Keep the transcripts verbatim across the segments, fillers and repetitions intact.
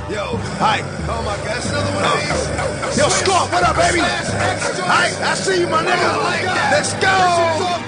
Yo, hi. Oh my God, it's another one of these. Yo, Scorp, what up, baby? Hi, I see you, my nigga. Let's go.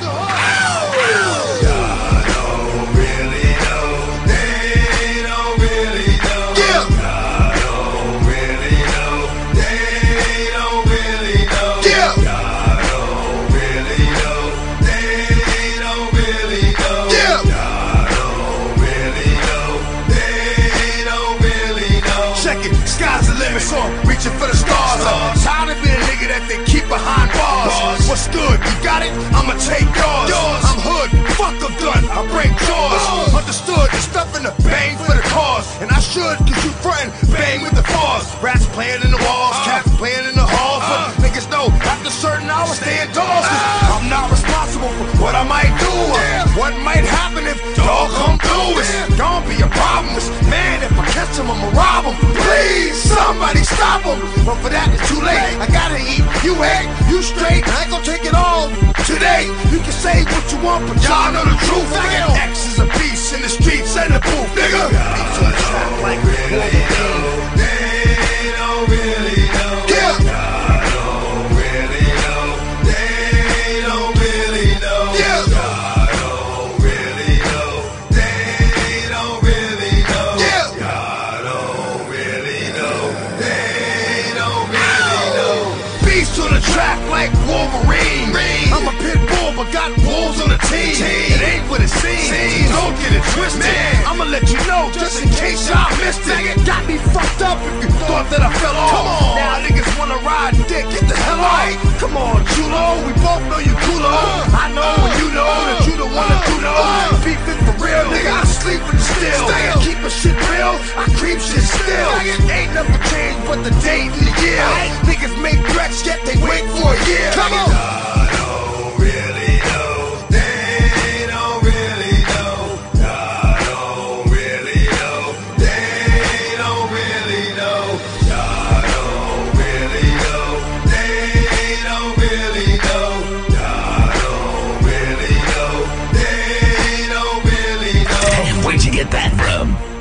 Sky's the limit, so I'm reaching for the stars. I'm tired of being a nigga that they keep behind bars. What's good? You got it? I'ma take yours. I'm hood, fuck I'm done, I break jaws. Understood, the stuff in the bang for the cause. And I should, cause you frontin' bang with the bars. Rats playing in the walls, cats playing in the halls. But niggas know after certain hours stay indoors. Cause I'm not responsible for what I might do. What might happen if dog come through. It's gonna be a problem. It's, man, if I catch him, I'ma rob him. Please, somebody stop him. But for that, it's too late. I gotta eat. You ain't, you straight. I ain't gonna take it all today. You can say what you want, but y'all know the truth. Nigga, X is a beast in the streets and the booth, nigga. Beats on the track like Wolverine. They don't really know. Yeah. I don't really know. They don't really know. Yeah. I don't really know. They don't really know. Yeah. I don't really know. They don't really know. Beast on the track like Wolverine. I'm a pit bull, but got wolves on the team. It ain't what it seems. Don't get it twisted. I'ma let you know just in case y'all missed it. Got me fucked up if you thought that I fell off. Come on. Now niggas wanna ride dick. Get the hell off. Come on, Chulo. We both know you coolo. I know and you know that you the one that do know. Beefing for real, nigga. I sleep with the still. Keep a shit real. I creep shit still. Ain't nothing changed but the date and the year. Niggas make threats yet they wait for a year. Come on. Where'd you get that from?